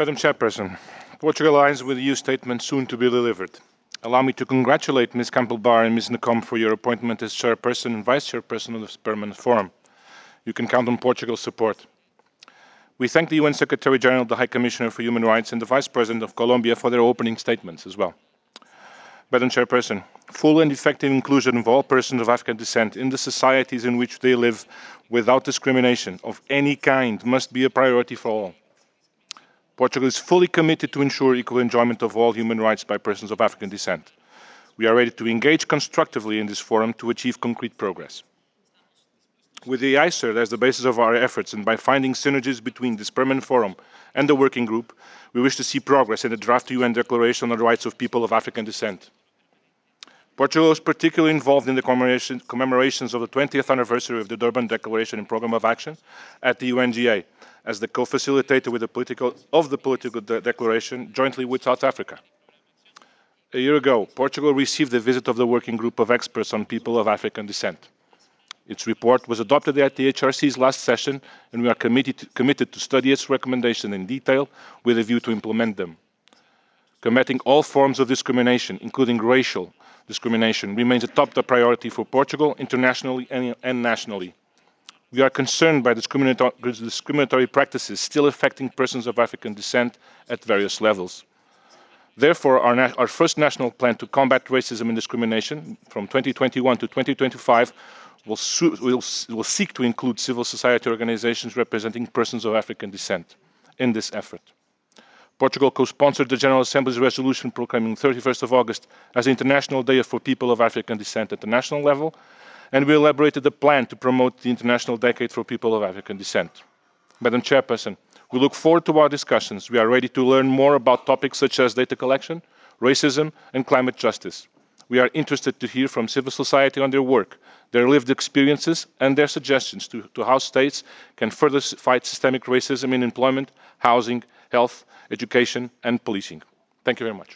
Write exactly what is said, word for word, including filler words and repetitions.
Madam Chairperson, Portugal aligns with the E U statement soon to be delivered. Allow me to congratulate Ms Campbell-Barr and Ms Nacombe for your appointment as Chairperson and Vice-Chairperson of this Permanent Forum. You can count on Portugal's support. We thank the U N Secretary-General, the High Commissioner for Human Rights and the Vice President of Colombia for their opening statements as well. Madam Chairperson, full and effective inclusion of all persons of African descent in the societies in which they live without discrimination of any kind must be a priority for all. Portugal is fully committed to ensure equal enjoyment of all human rights by persons of African descent. We are ready to engage constructively in this forum to achieve concrete progress. With the I C E R as the basis of our efforts and by finding synergies between this permanent forum and the working group, we wish to see progress in the draft U N Declaration on the Rights of People of African Descent. Portugal is particularly involved in the commemoration, commemorations of the twentieth anniversary of the Durban Declaration and Programme of Action at the U N G A, as the co-facilitator with the political, of the political de declaration jointly with South Africa. A year ago, Portugal received the visit of the Working Group of Experts on People of African Descent. Its report was adopted at the H R C's last session, and we are committed to, committed to study its recommendations in detail with a view to implement them. Combating all forms of discrimination, including racial discrimination, remains a top priority for Portugal internationally and, and nationally. We are concerned by discriminator discriminatory practices still affecting persons of African descent at various levels. Therefore, our, our first national plan to combat racism and discrimination from twenty twenty-one to twenty twenty-five will, will, will seek to include civil society organizations representing persons of African descent in this effort. Portugal co-sponsored the General Assembly's resolution proclaiming thirty-first of August as the International Day for People of African Descent at the national level, and we elaborated a plan to promote the International Decade for People of African Descent. Madam Chairperson, we look forward to our discussions. We are ready to learn more about topics such as data collection, racism, and climate justice. We are interested to hear from civil society on their work, their lived experiences, and their suggestions to, to how states can further fight systemic racism in employment, housing, health, education, and policing. Thank you very much.